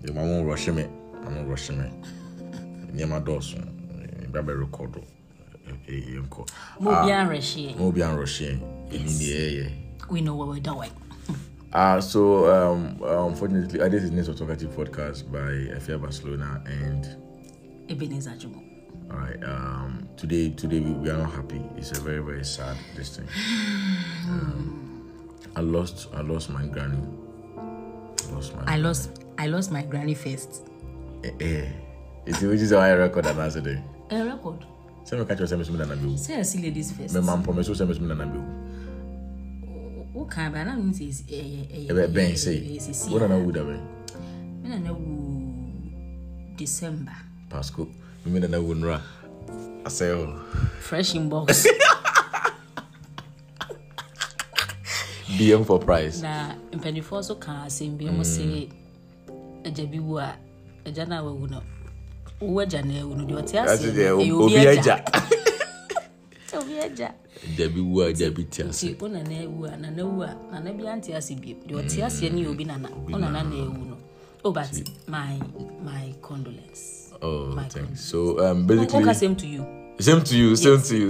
The one rush me. I'm rushing me. Near my doors. Baby record. Mobian Russian. Mobian Russian. In the air. We know what we're doing. So unfortunately, this is Next Talkative Podcast by FA Barcelona and Ebenezer Jumo. All right. Today we are not happy. It's a very, very sad thing. I lost my granny. I lost my granny first. It's which is how I record an answer day. A record. Say me catch yourself me na bill. Say I see ladies first. My mom promise you me na bill. Okay, but I mean is Ben say. What na would have been? Me na December. Pasco. Me na wunra. I say Fresh inbox. DM for price. Na impedifo so can say be mo say ejabi wo a eja na wa no. Wo eja na wo no de otia say. Obi eja. Obi eja. Debi wo ejabi tia say. Ona na ewu na na wu na na bi anti ase bi. De otia say ni obi na ona na ewu no. Oh, but my condolence. Oh, thanks. So basically okay, same to you. Same to you.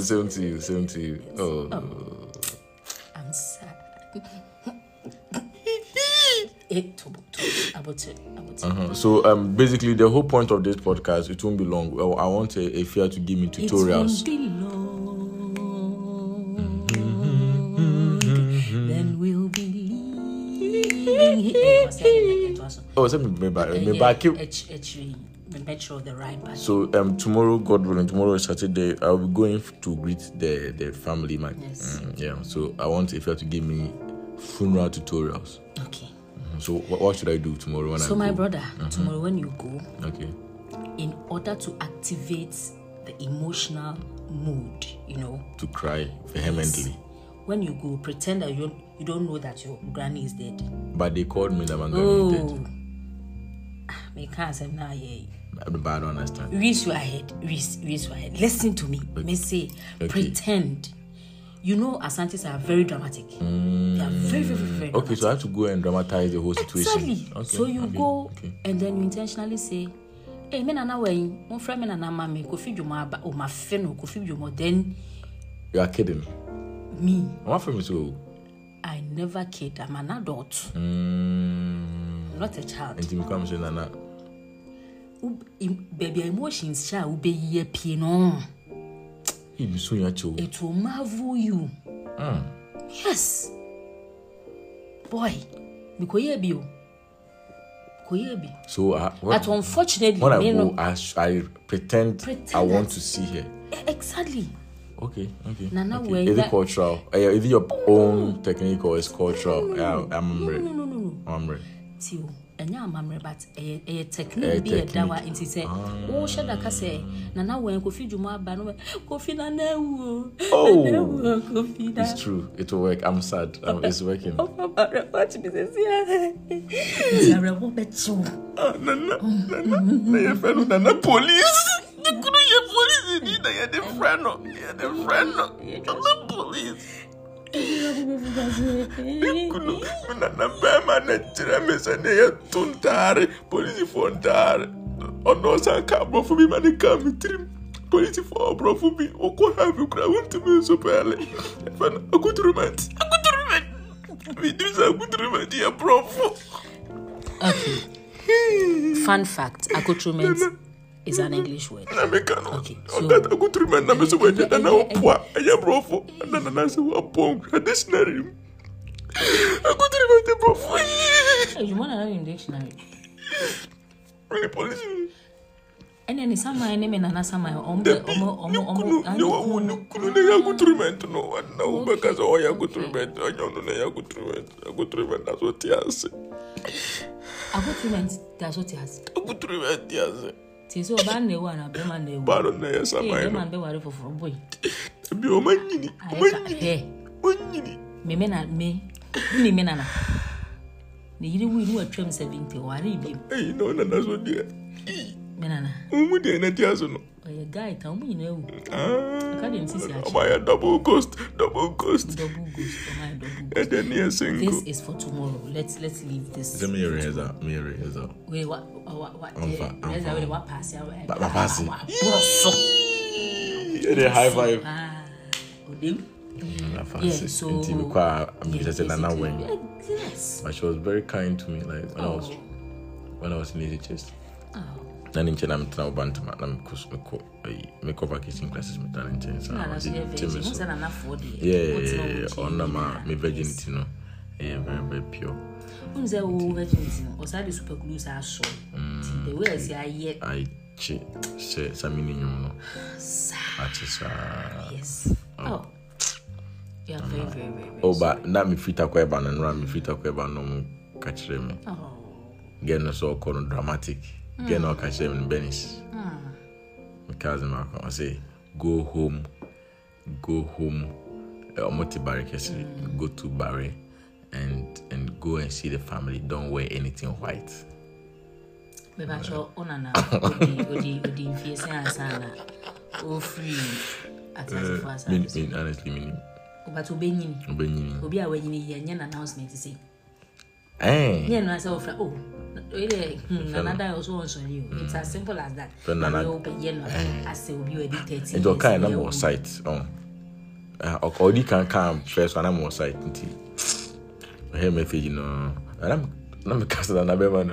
Oh. I'm sad. So basically the whole point of this podcast, it won't be long. I want a fear to give me tutorials. It won't be long. Then we'll be leaving. Oh, the right back. So tomorrow, God willing, tomorrow is Saturday. I'll be going to greet the family, man. Yes. Yeah. So I want if you have to give me funeral tutorials. Okay. So what should I do tomorrow when I go? So my brother, tomorrow when you go, okay, in order to activate the emotional mood, to cry vehemently. Yes. When you go, pretend that you don't know that your granny is dead. But they called me that my granny is dead. Me can't say now, yeah. But I don't understand. Raise your head. Listen to me. Okay. Me say, pretend. Asantis are very dramatic. They are very, very, very dramatic. Okay, so I have to go and dramatize the whole situation. Exactly. Okay, so you go and then you intentionally say, hey, me nana way, mon friend me nana mama, kofi juma ba o ma feno, kofi juma. Then you are kidding. Me. What for me so? I never kid. I'm an adult. Not a child. And you come say nana. Baby emotions shall be ye pino. It will marvel you. Yes. Boy. So but unfortunately, when I go, I pretend I want to see her. Exactly. Okay. Nana, okay. Is it cultural? Is it your own technique or is cultural? I'm ready. No. I'm ready. And now I'm but a technique be a dawa and he said, oh, shall I say, Nana, when Kofi Juma Bano, Kofi Nana. Oh, it's true. It will work. I'm sad. It's working. Watch me, Nana, police. You couldn't hear police. You're the friend. The police. Police for that. Oh no, sir, come for me, man. Come trim. Police for bro for me. Oh, go have you crowd to me so early. A good remand. We do a good remand, dear bro. Okay. Fun fact: accoutrement is an English word. Okay. So that a good remand. I'm so wait. And now, what? I am bro. And then I say, what pong? Dictionary. A good remand, bro. You want to know in dictionary? Really, police. And then some my name and another some my no because oh ya good treatment I don't know ya good treatment that's what he has a good treatment that's what he has a good treatment yes so ban ne wa na be man ne ba no ya sama be man be ware for boy bi o manyini me na ni me na ne yiri wi ni atwam 70 ware bi eh no na so dia menana umu de na tiaso no a guy, tell me, no. I can't insist. My double ghost. Double ghost. Oh, my double ghost. And then you're single. This is for tomorrow. Let's leave this. Let me erase that. Wait, what? What pass? High five. Yeah, so yes. But she was very kind to me, like when I was in EHS. Then in China, I'm trying to make over kitchen classes. On my virginity, no, very pure. Virginity, or side super glues are so. The way I say, I say, some yes. Oh. Yeah, very. Oh, but now me fit akwa eba na nra me fit akwa eba no mu ka kire me. Oh. Get no so called dramatic. Get no ka kire me Benis. Because I say go home. Go to Barry and go and see the family. Don't wear anything white. Me ba cho onana odi fiese ansana. O free. Atasi for us. Mean honestly meaning. But Obenyini. Obi a wenyini ye nya announcement say. Yeah, no, I say oh, really, Nana also on you. It's as simple as that. I say will be addicted. It's okay, I'm on site. Or you can come first when I'm on site. Hey, message, you know, and I'm casting on Abema.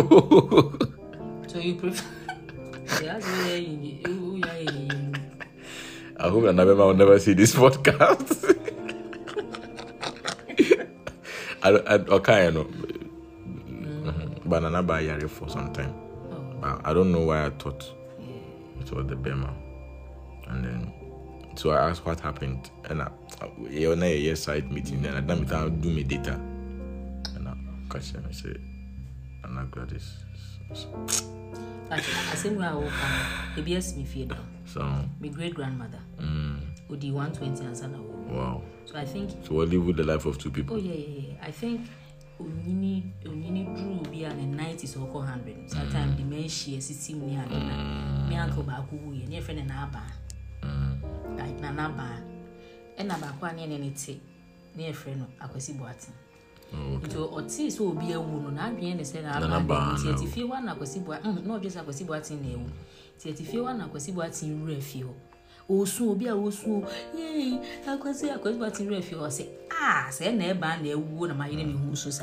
So you prefer? I hope Abema will never see this podcast. I know. But I buy Yari for some time. But I don't know why I thought it was the Bema. And then, so I asked what happened. And I on a year side meeting, and I done without do me data. And I catch them and say, I'm not glad this. I say, well, ABS me fear down. So, my great grandmother. Odi 120 and sana. Wow. So I think. So we'll live with the life of two people. Oh yeah. I think Unini drew be in the 90s or 100. Sometimes dementia, system near me uncle Baku, near friend and Abba. Like Nanaba. And Abakwa near anything near friend Akwesi Boatin. So Otis will be a woman, not being the same. If you want Akwesi Boatin, not just Akwesi Boatin. If you want Akwesi Boatin refuel. Osu obi a osu yey akwasi bati refi o say say na e ba na ewu na mayire me hu so sa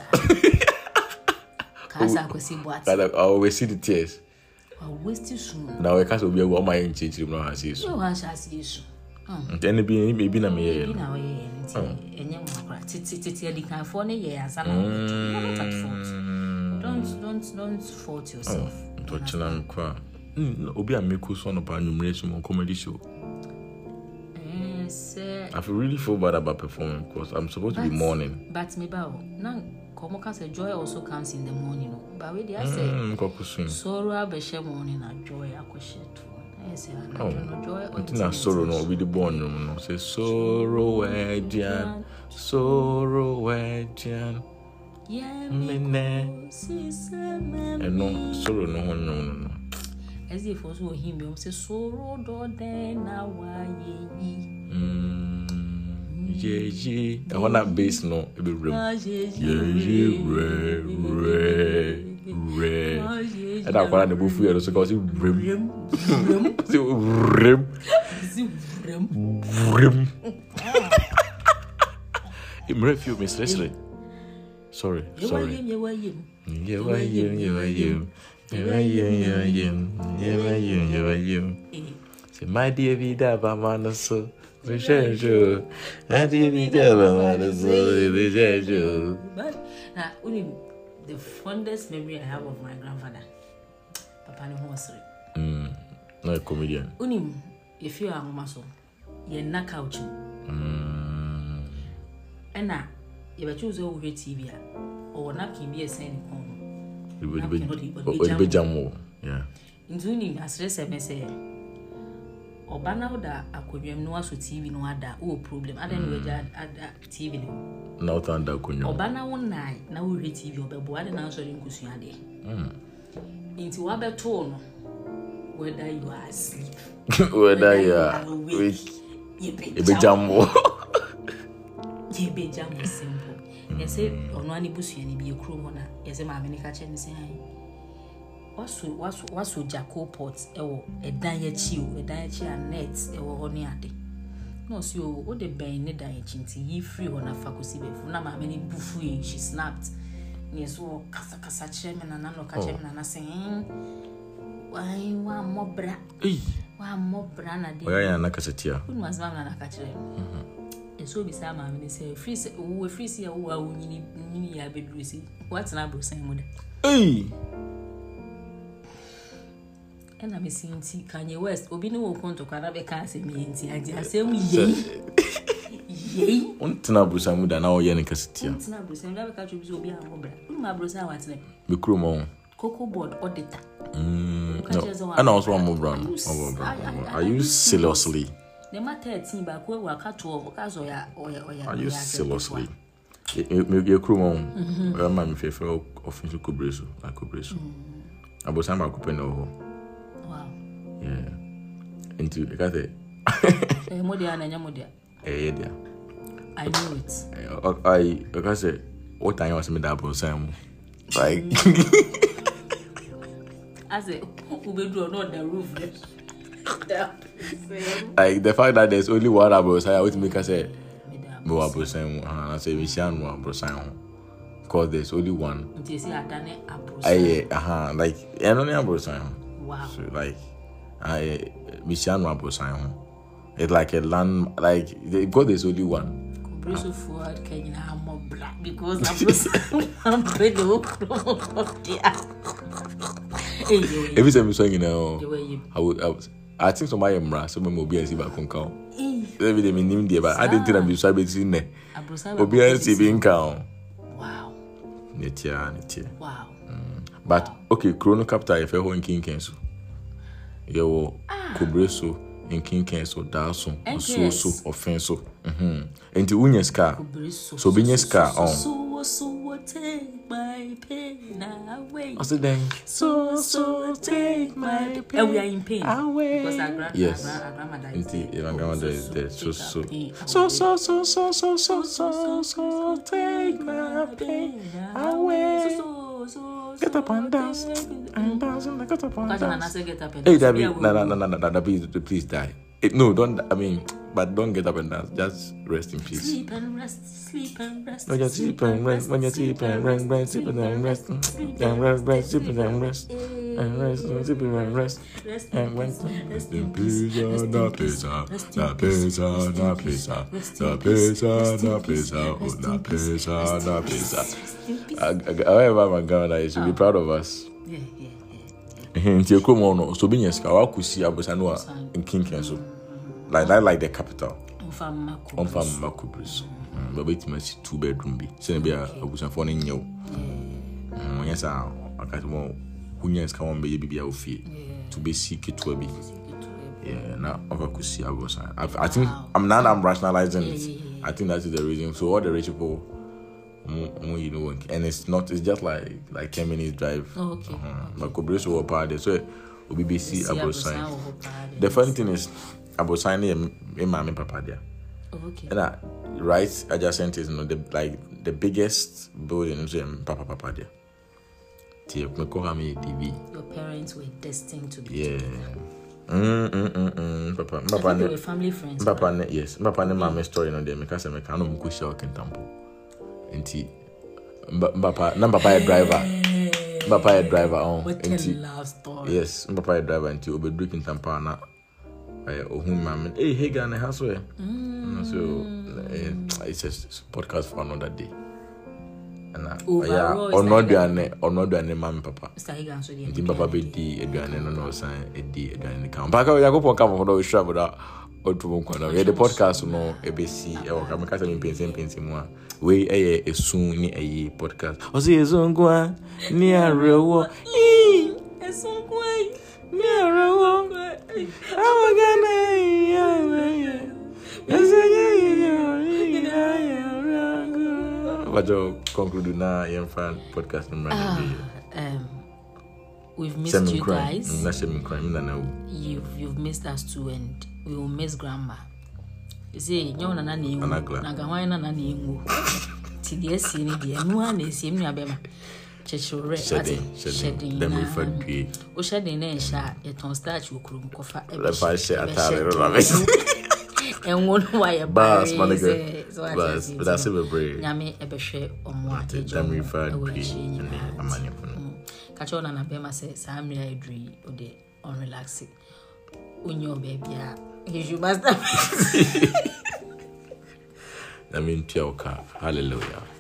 kasa akwasi bati I always see the tears I waste soon now we kasa obi ewu o my nchichiri no ha see so no ha see so then be na me ye na we ye nti enye mo akra titi edikan fo ne ye asana don't fault yourself to china kwa obi a make so no pa numeration on comedy show. I really feel bad about performing because I'm supposed to be mourning. But me bow. Now, Komoka joy also comes in the morning. But with the I say, sorrow abeshe morning and joy akweshe too. Yes, I joy. Until sorrow no be the born no say sorrow edian. Yeah, me and no sorrow no. As if also him you say sorrow do then now ye. Yeah. I want that bass no it be rim. And I want the buff here so cause it rim. It refuse Miss Leslie. Sorry. Say my dear vida bamana so we share you. My dear vida bamana so we share you. But now only the fondest memory I have of my grandfather, Papa Nehosri. No a comedian. Unim if you are muscle, you're not couching. And now you choose over TV or not can be a sign home. It would be jamo. Yeah. Intuiting as rest say Obana da akwem no aso TV no ada o problem ada no ada TV no na utanda kunyo Obana won nai na wo hwe TV obebo ada na so nkusua de nti wa beto no whether you are asleep, whether you are awake, you be jambo. You be jambo simple. You say, on one bush, you be a crew on a, as a mammy catcher and say, what's with Jaco pots, a diet chill, a diet and nets, a honeyade. No, so what the bay in the diet chinty, ye free on a faculty, for now, many buffooing, she snapped. Yes, so Casa chairman and no catchman and I saying, why, one more bra, one more brana, where I am like a satia. Who was man and a catcher? And so beside mammy say, freeze, oh, freeze, oh, you need a bit greasy. What's an apple saying with it? And I'm seeing Kanye West, Obino will come to Carabecas and me, and I say, yea, on Tanabrus and now Yannicasia. Tanabrus and never catch you will be a mobile. My brother, what's name? The crewmon. Cocoa board auditor. And also one more brown. Are you seriously? The matter team back where we are cut to overcast or are you seriously? Your crewmon, where my favorite official Cobreso, like Cobreso. I was time I could pay no. Yeah. Into the cat. Modian and Yamodia. Yeah. I know it. I say, what time was me double Sam? Like, I say, who will do not the roof? Like the fact that there's only one Abu Sam, I would make us say, no Abu Sam, I say, we shall know Abu Sam. Because there's only one. Like, and only Abu Sam. Wow. So, like, Mission Abu Sam. It's like a land, like, because there's only one. So forward, can you have more black because I'm pretty every time you swing, you know, I think somebody will be a silver count. Every day, meaning, but I didn't tell them you saw it in there. Obi a saving count. Wow. Netia. Wow. But okay, Chrono Capital, if you're in King Kensu, you Cobreso. In King Kenso, Daso, so offenso. And the Unya's car. So Binya's car on. So take my pain away. I said, then. So take my pain. And we are in pain. Away. Because our grandmother is dead. Yes. Our grandmother is dead. So take my pain away. Get up and dance. And dance and get up and dance. Hey, David, no, please die. No, don't, I mean, but don't get up and dance. Just rest in peace. Sleep and rest, sleep and rest. When you sleep and rest, when you sleep and rest, sleep and rest, and rest, sleep and rest, and rest, sleep and rest, and rest in peace, the pizza, the pizza, the pizza, the pizza, the pizza, the pizza, the pizza. However, my God, you should be proud of us. Into your Kumono, so being a scout, I could see Abusanoa in King Kenso. Like the capital. On farm Macubris. But wait, my 2-bedroom be. Send me a Abusan phone in you. Yes, I got more. Who yes, come on, baby, I'll fear to be sick to a bit. Yeah, now I could see Abusan. I think I'm rationalizing it. I think that's the reason. So, all the rich people. You know, and it's just like 10 minutes drive. Okay. But Cobreso will party, so BBC Abusan. The funny thing is, Abusan is my papa there. Okay. And right adjacent is the biggest building in Papa there. Your parents were destined to be. Yeah. Papa, they were family friends. Papa, yes. Papa and my story no there because I can't know kushi work in Tampo. Enti Papa driver on. What a love story. Yes, Papa driver until we be drinking Tampa na. Hey Ghana house where. So it's just podcast for another day. Onoduane mama papa. Ndi papa be di eduane no san edi eduane kan. Paka we yakopon ka for do share boda otumo kwana. We the podcast no ebesi e wo ka me ka se me pensen mu a. We esun ni eye podcast. O se esun kwa ni arewo. Esun kwa ni arewo. Awagane ya. What you conclude na your fan podcast number? we've missed you guys. You've missed us too, and we will miss Grandma. You see, you're not an emu. Nagawana na emu. Tidia sini dia. Nuan is him yabema. Cheshore. Shedding. Them referred to. O shedding na sha. Eton starch ukuru kofa. Lefa she atare no lames. And one why a bus, but that's a brave. Yami ebeshe omwa. Them referred to. Catch on and Abema says, I'm really dream or the unrelaxing. Unyo baby, you must have. I mean, Hallelujah.